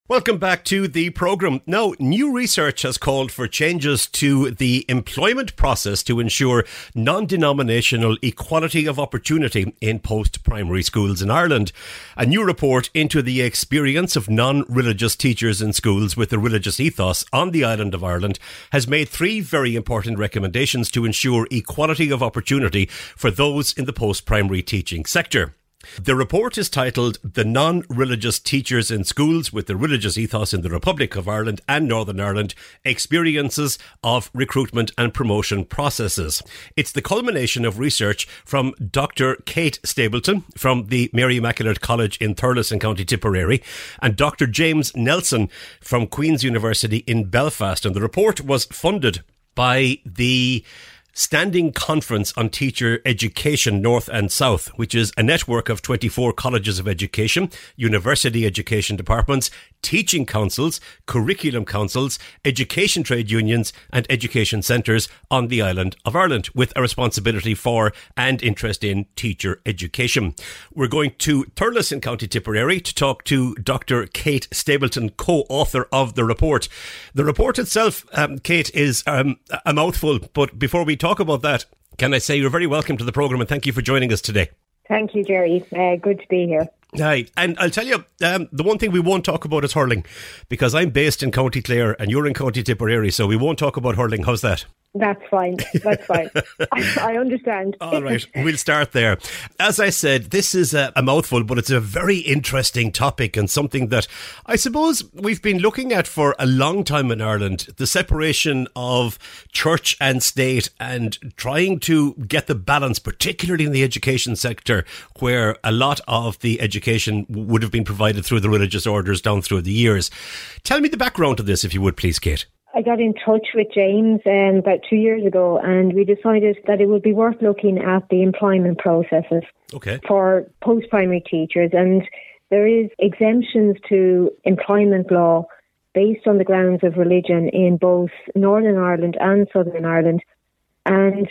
Welcome back to the programme. Now, new research has called for changes to the employment process to ensure non-denominational equality of opportunity in post-primary schools in Ireland. A new report into the experience of non-religious teachers in schools with a religious ethos on the island of Ireland has made three very important recommendations to ensure equality of opportunity for those in the post-primary teaching sector. The report is titled The Non-Religious Teachers in Schools with the Religious Ethos in the Republic of Ireland and Northern Ireland, Experiences of Recruitment and Promotion Processes. It's the culmination of research from Dr. Kate Stapleton from the Mary Immaculate College in Thurles in County Tipperary and Dr. James Nelson from Queen's University in Belfast. And the report was funded by the Standing Conference on Teacher Education North and South, which is a network of 24 colleges of education, university education departments, teaching councils, curriculum councils, education trade unions and education centres on the island of Ireland, with a responsibility for and interest in teacher education. We're going to Thurles in County Tipperary to talk to Dr. Kate Stapleton, co-author of the report. The report itself, Kate, is a mouthful, but before we talk about that, can I say you're very welcome to the programme and thank you for joining us today. Thank you, Jerry. Good to be here. Hi, and I'll tell you, the one thing we won't talk about is hurling, because I'm based in County Clare and you're in County Tipperary, so we won't talk about hurling. How's that? That's fine. That's fine. I understand. All right, we'll start there. As I said, this is a mouthful, but it's a very interesting topic and something that I suppose we've been looking at for a long time in Ireland, the separation of church and state and trying to get the balance, particularly in the education sector, where a lot of the education would have been provided through the religious orders down through the years. Tell me the background to this, if you would, please, Kate. I got in touch with James about 2 years ago and we decided that it would be worth looking at the employment processes for post-primary teachers. And there is exemptions to employment law based on the grounds of religion in both Northern Ireland and Southern Ireland. And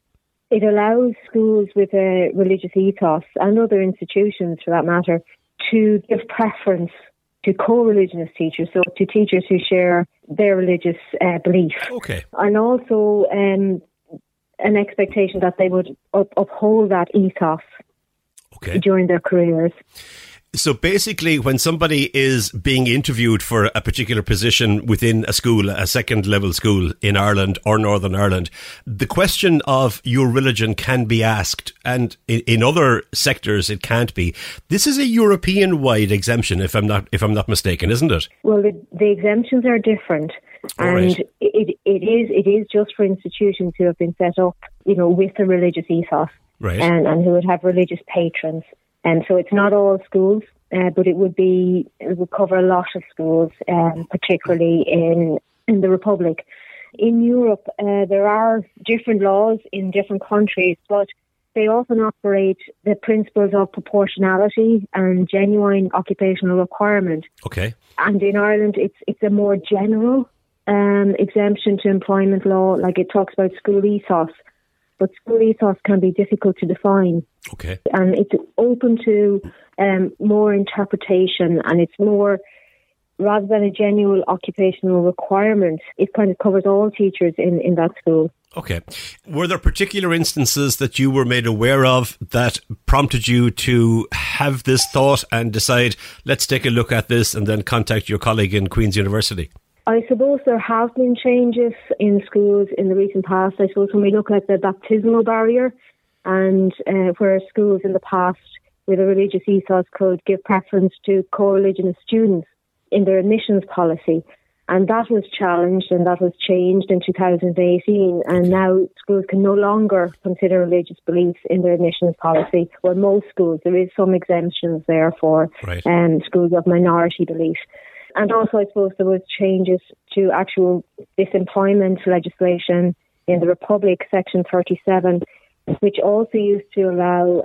it allows schools with a religious ethos and other institutions, for that matter, to give preference to co-religious teachers, so to teachers who share their religious belief. Okay. And also an expectation that they would uphold that ethos during their careers. So basically, when somebody is being interviewed for a particular position within a school, a second level school in Ireland or Northern Ireland, the question of your religion can be asked, and in other sectors it can't be. This is a European-wide exemption, if I'm not mistaken, isn't it? Well, the exemptions are different, and it is just for institutions who have been set up, with a religious ethos, and who would have religious patrons. And so it's not all schools, but it would cover a lot of schools, particularly in the Republic. In Europe, there are different laws in different countries, but they often operate the principles of proportionality and genuine occupational requirement. Okay. And in Ireland, it's a more general exemption to employment law, like it talks about school ethos. But school ethos can be difficult to define. Okay. And it's open to more interpretation, and it's more, rather than a genuine occupational requirement, it kind of covers all teachers in that school. Okay. Were there particular instances that you were made aware of that prompted you to have this thought and decide, let's take a look at this, and then contact your colleague in Queen's University? I suppose there have been changes in schools in the recent past. I suppose when we look at the baptismal barrier and where schools in the past with a religious ethos could give preference to co-religious students in their admissions policy. And that was challenged and that was changed in 2018. And now schools can no longer consider religious beliefs in their admissions policy. Well, most schools, there is some exemptions there for schools of minority belief. And also, I suppose, there was changes to actual disemployment legislation in the Republic, Section 37, which also used to allow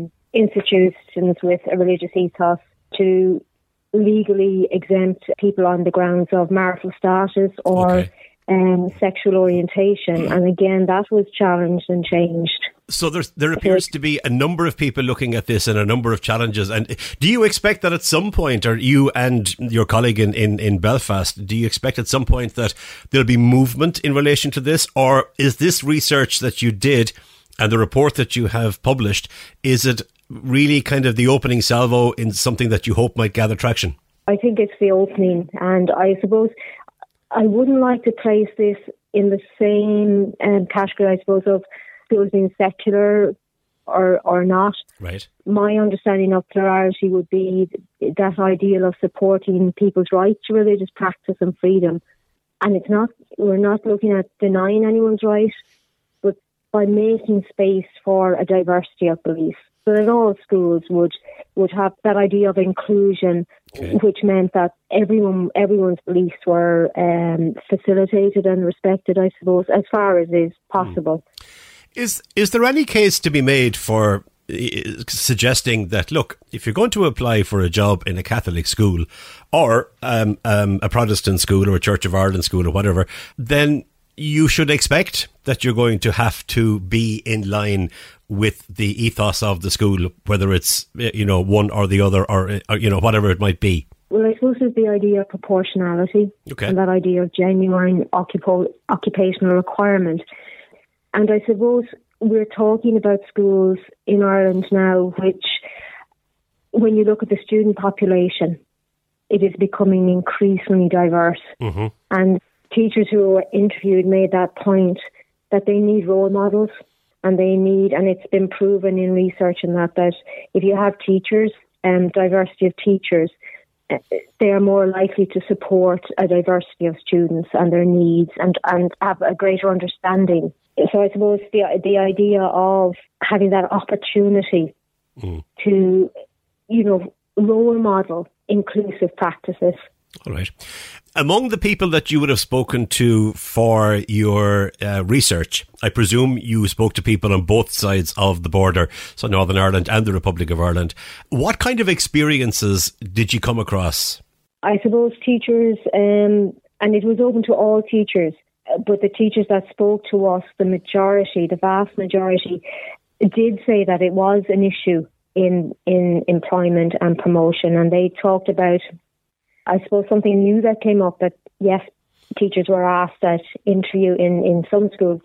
institutions with a religious ethos to legally exempt people on the grounds of marital status or sexual orientation. And again, that was challenged and changed. So there appears to be a number of people looking at this and a number of challenges. And do you expect that at some point, or you and your colleague in Belfast, do you expect at some point that there'll be movement in relation to this? Or is this research that you did and the report that you have published, is it really kind of the opening salvo in something that you hope might gather traction? I think it's the opening. And I suppose I wouldn't like to place this in the same category, I suppose, of schools being secular or not. Right. My understanding of plurality would be that ideal of supporting people's right to religious practice and freedom. And we're not looking at denying anyone's right, but by making space for a diversity of beliefs. So that all schools would have that idea of inclusion, which meant that everyone's beliefs were facilitated and respected, I suppose, as far as is possible. Is there any case to be made for suggesting that, look, if you're going to apply for a job in a Catholic school or a Protestant school or a Church of Ireland school or whatever, then you should expect that you're going to have to be in line with the ethos of the school, whether it's, one or the other or whatever it might be? Well, I suppose it's the idea of proportionality and that idea of genuine occupational requirement. And I suppose we're talking about schools in Ireland now, which, when you look at the student population, it is becoming increasingly diverse. Mm-hmm. And teachers who were interviewed made that point that they need role models, and it's been proven in research in that if you have teachers and diversity of teachers, they are more likely to support a diversity of students and their needs and have a greater understanding. So I suppose the idea of having that opportunity to, role model inclusive practices. All right. Among the people that you would have spoken to for your research, I presume you spoke to people on both sides of the border, so Northern Ireland and the Republic of Ireland. What kind of experiences did you come across? I suppose teachers, and it was open to all teachers, but the teachers that spoke to us, the vast majority, did say that it was an issue in employment and promotion. And they talked about, I suppose, something new that came up, that yes, teachers were asked at interview in some schools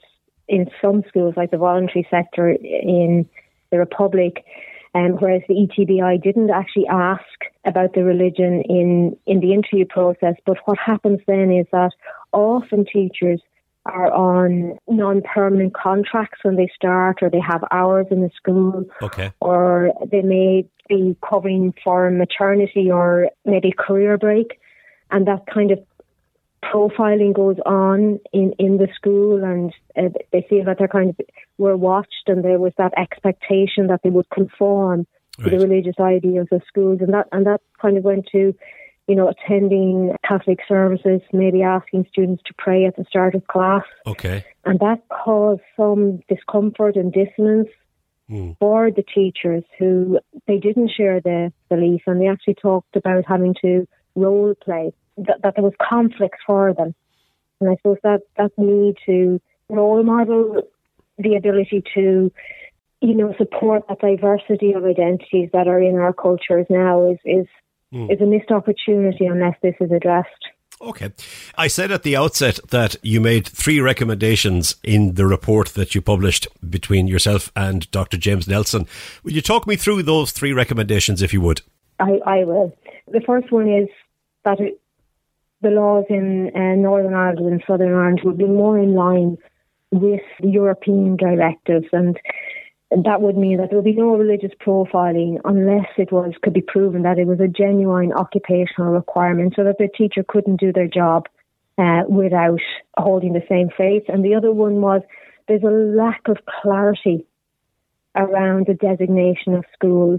like the voluntary sector in the Republic, whereas the ETBI didn't actually ask about the religion in the interview process. But what happens then is that often teachers are on non-permanent contracts when they start, or they have hours in the school, or they may be covering for maternity or maybe career break, and that kind of profiling goes on in the school, and they feel that they're were watched, and there was that expectation that they would conform to the religious ideals of schools, and that kind of went to, attending Catholic services, maybe asking students to pray at the start of class. Okay. And that caused some discomfort and dissonance for the teachers who they didn't share the belief, and they actually talked about having to role play, that there was conflict for them. And I suppose that need to role model the ability to, support that diversity of identities that are in our cultures now is a missed opportunity unless this is addressed. Okay. I said at the outset that you made 3 recommendations in the report that you published between yourself and Dr. James Nelson. Will you talk me through those 3 recommendations, if you would? I will. The first one is that the laws in Northern Ireland and Southern Ireland would be more in line with European directives, and that would mean that there would be no religious profiling unless could be proven that it was a genuine occupational requirement, so that the teacher couldn't do their job without holding the same faith. And the other one was there's a lack of clarity around the designation of schools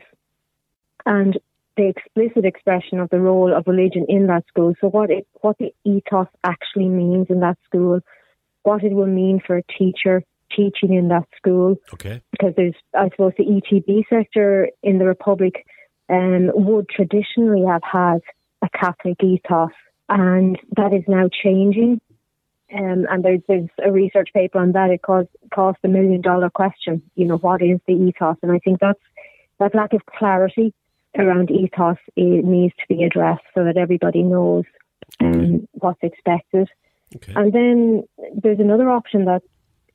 and the explicit expression of the role of religion in that school. So what the ethos actually means in that school, what it will mean for a teacher teaching in that school. Okay. Because I suppose the ETB sector in the Republic would traditionally have had a Catholic ethos, and that is now changing. and there's a research paper on that. It cost $1 million question. What is the ethos? And I think that lack of clarity around ethos, it needs to be addressed so that everybody knows what's expected. Okay. And then there's another option that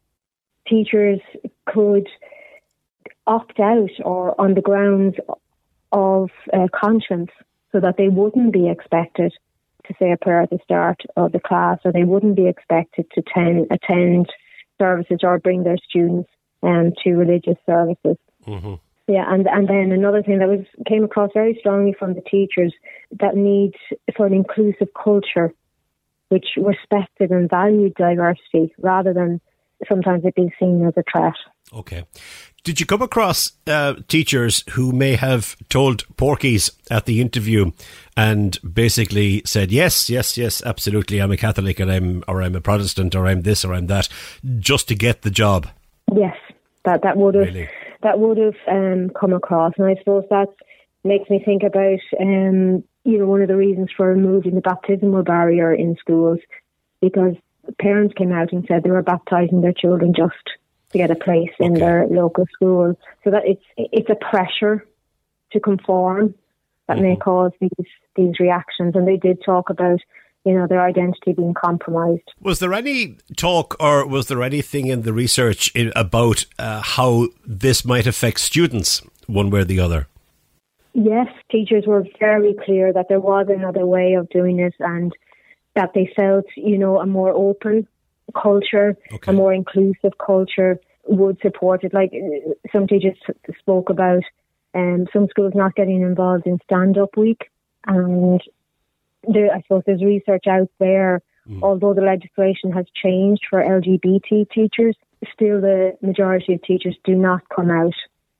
teachers could opt out or on the grounds of conscience, so that they wouldn't be expected to say a prayer at the start of the class, or they wouldn't be expected to attend services or bring their students to religious services. Mm-hmm. Yeah, and then another thing that came across very strongly from the teachers, that need for an inclusive culture which respected and valued diversity rather than sometimes it being seen as a threat. Okay. Did you come across teachers who may have told porkies at the interview and basically said, yes, absolutely, I'm a Catholic and I'm a Protestant, or I'm this or I'm that, just to get the job? Yes, that would have Really? That would have come across, and I suppose that makes me think about one of the reasons for removing the baptismal barrier in schools, because parents came out and said they were baptising their children just to get a place in their local school. So that it's a pressure to conform that may cause these reactions. And they did talk about, their identity being compromised. Was there any talk, or was there anything in the research about how this might affect students one way or the other? Yes, teachers were very clear that there was another way of doing it, and that they felt, a more open culture, a more inclusive culture would support it. Like some teachers spoke about some schools not getting involved in stand-up week, and I suppose there's research out there, although the legislation has changed for LGBT teachers, still the majority of teachers do not come out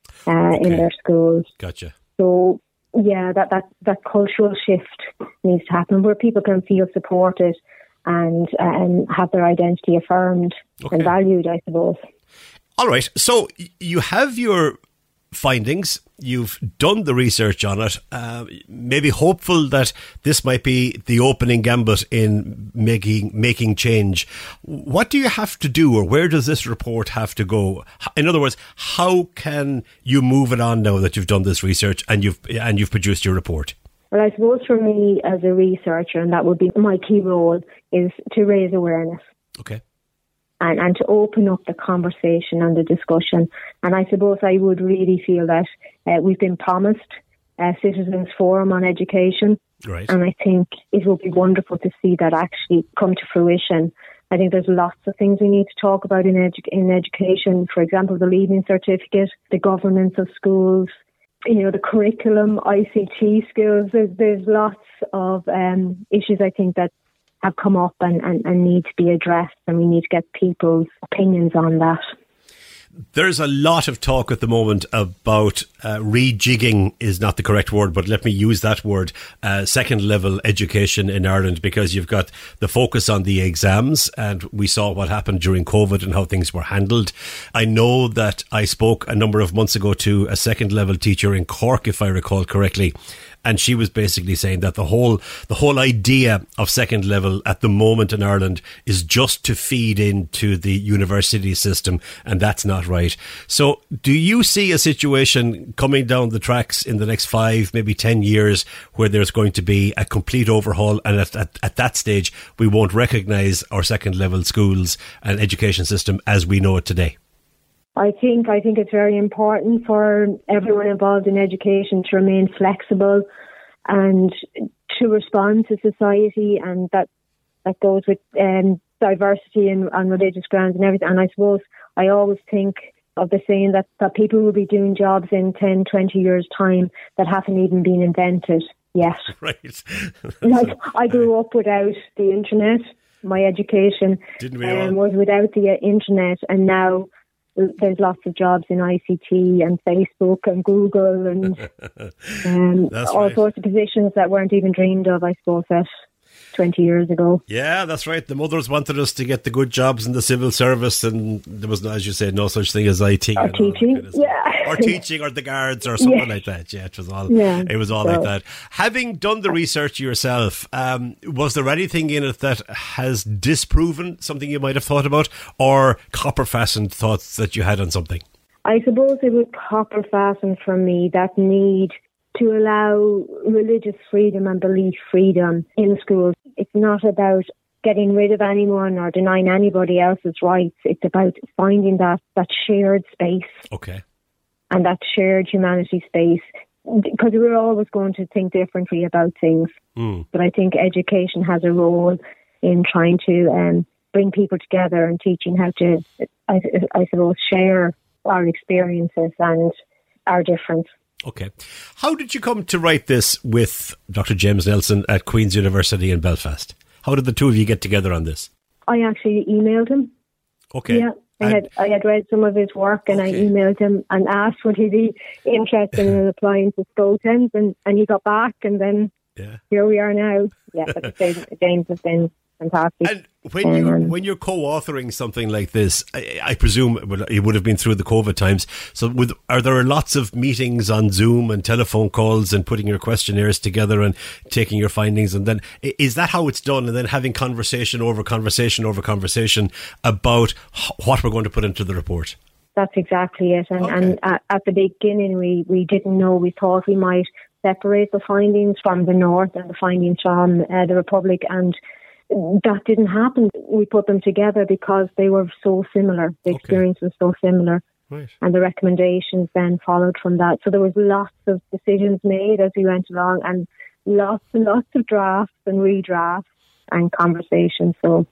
in their schools. Gotcha. So, yeah, that cultural shift needs to happen where people can feel supported and have their identity affirmed and valued, I suppose. All right. So you have your findings. You've done the research on it. Maybe hopeful that this might be the opening gambit in making change. What do you have to do, or where does this report have to go? In other words, how can you move it on now that you've done this research and you've produced your report? Well, I suppose for me as a researcher, and that would be my key role, is to raise awareness. Okay. And to open up the conversation and the discussion. And I suppose I would really feel that we've been promised a Citizens Forum on Education. Right. And I think it will be wonderful to see that actually come to fruition. I think there's lots of things we need to talk about in education. For example, the Leaving Certificate, the governance of schools, the curriculum, ICT skills. There's lots of issues, I think, that have come up and need to be addressed, and we need to get people's opinions on that. There's a lot of talk at the moment about rejigging is not the correct word, but let me use that word, second level education in Ireland, because you've got the focus on the exams, and we saw what happened during COVID and how things were handled. I know that I spoke a number of months ago to a second level teacher in Cork, if I recall correctly, and she was basically saying that the whole idea of second level at the moment in Ireland is just to feed into the university system, and that's not right. So do you see a situation coming down the tracks in the next 5, maybe 10 years where there's going to be a complete overhaul, and at that stage we won't recognise our second level schools and education system as we know it today? I think it's very important for everyone involved in education to remain flexible and to respond to society, and that goes with diversity and on religious grounds and everything. And I suppose I always think of the saying that people will be doing jobs in 10, 20 years' time that haven't even been invented yet. Right. Like, I grew up without the internet. My education was without the internet, and now there's lots of jobs in ICT and Facebook and Google and all sorts of positions that weren't even dreamed of, I suppose, that 20 years ago. Yeah, that's right. The mothers wanted us to get the good jobs in the civil service, and there was, as you said, no such thing as IT. Or teaching, or teaching, or the guards, or something like that. Yeah, it was all like that. Having done the research yourself, was there anything in it that has disproven something you might have thought about, or copper-fastened thoughts that you had on something? I suppose it was copper-fastened for me, that need to allow religious freedom and belief freedom in schools. It's not about getting rid of anyone or denying anybody else's rights. It's about finding that shared space. Okay. And that shared humanity space. Because we're always going to think differently about things. But I think education has a role in trying to bring people together and teaching how to, I suppose, share our experiences and our difference. Okay. How did you come to write this with Dr. James Nelson at Queen's University in Belfast? How did the two of you get together on this? I actually emailed him. Okay. Yeah. I had read some of his work, and I emailed him and asked would he be interested in applying to Scotians, and he got back, and then here we are now. Yeah, but James has been fantastic. And when you're co-authoring something like this, I presume it would have been through the COVID times. So are there lots of meetings on Zoom and telephone calls and putting your questionnaires together and taking your findings? And then is that how it's done? And then having conversation over conversation about what we're going to put into the report? That's exactly it. And at the beginning, we didn't know. We thought we might separate the findings from the North and the findings from the Republic, and that didn't happen. We put them together because they were so similar. The experience was so similar. Right. And the recommendations then followed from that. So there was lots of decisions made as we went along, and lots and lots of drafts and redrafts and conversations. So,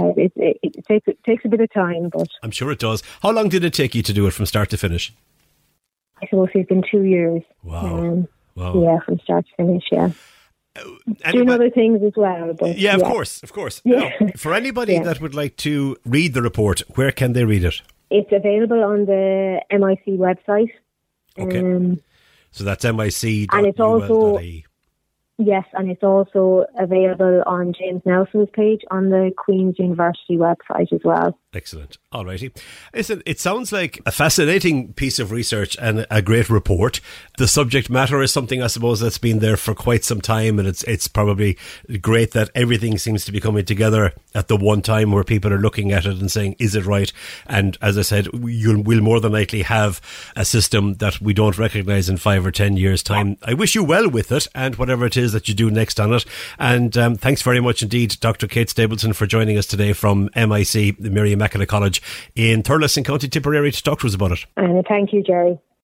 it takes a bit of time. But I'm sure it does. How long did it take you to do it from start to finish? I suppose it's been 2 years. Wow. Yeah, from start to finish, yeah. Doing other things as well. But, of course. Yeah. Now, for anybody that would like to read the report, where can they read it? It's available on the MIC website. Okay. So that's mic.ul.ie. And it's also... Yes, and it's also available on James Nelson's page on the Queen's University website as well. Excellent. All righty. Listen, it sounds like a fascinating piece of research and a great report. The subject matter is something, I suppose, that's been there for quite some time, and it's probably great that everything seems to be coming together at the one time where people are looking at it and saying, is it right? And as I said, we'll more than likely have a system that we don't recognise in 5 or 10 years' time. I wish you well with it and whatever it is that you do next on it. And thanks very much indeed, Dr. Kate Stapleton, for joining us today from MIC, the Mary Immaculate College in Thurles in County Tipperary, to talk to us about it. And thank you, Jerry.